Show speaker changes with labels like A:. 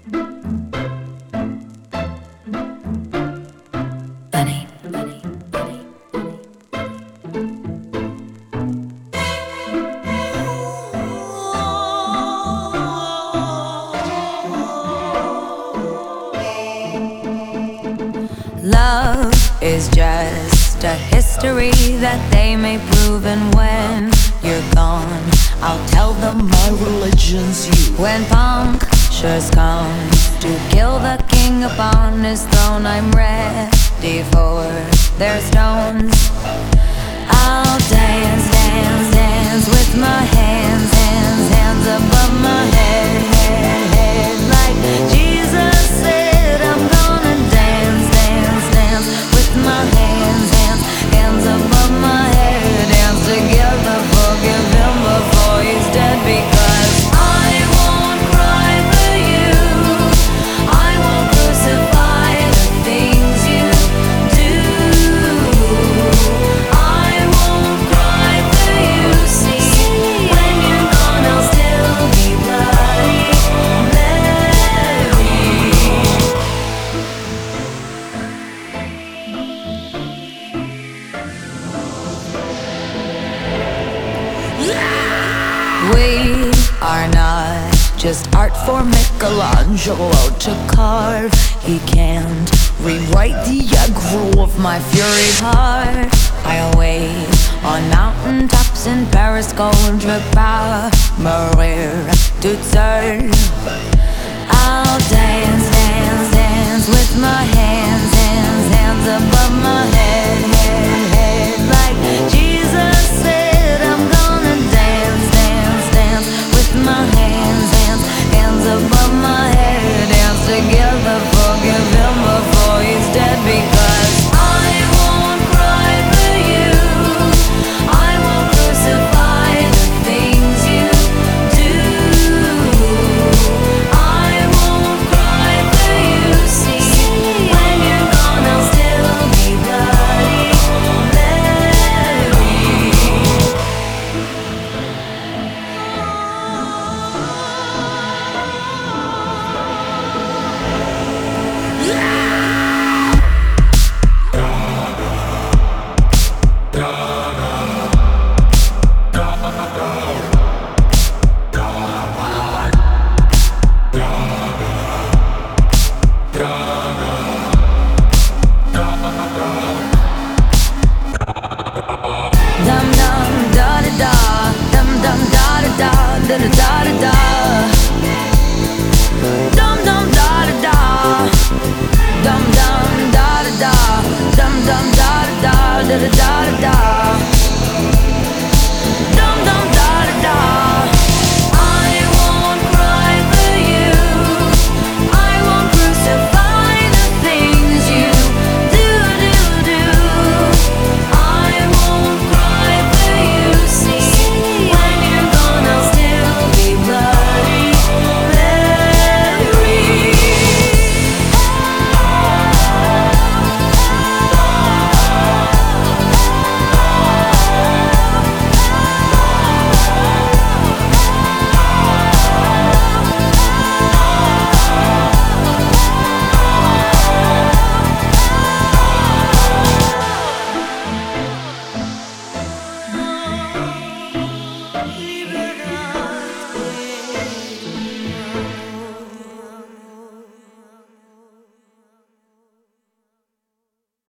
A: Bunny. Love is just a history that they may prove, and when you're gone, I'll tell them my religion's you. When punctures come to kill the king upon his throne, I'm ready for their stones. I'll dance, dance, dance with my hands, hands, hands above my head, head, head. Like Jesus said, I'm gonna dance, dance, dance with my hands, hands, hands above my head. Dance together, forgive him before he's dead, because I won't cry for you. I won't crucify the things you do. I won't cry for you. See, when you're gone, I'll still be bloody Mary. We are not just art for Michelangelo to carve. He can't rewrite the aggro of my fury heart. I'll wait on mountain tops in Paris, contre pas mourir toute seule. I'll dance, dance, dance with my hands, hands, hands above my head, head, head. Like Jesus said, I'm gonna dance, dance, dance with my hands, hands, hands above my head. Dance together, forgive him before he's dead, because I won't cry for you. I won't crucify the things you do. I won't cry for you. See, when you're gone, I'll still be bloody Mary. Dum dum da da da, dum dum da da da da da da da.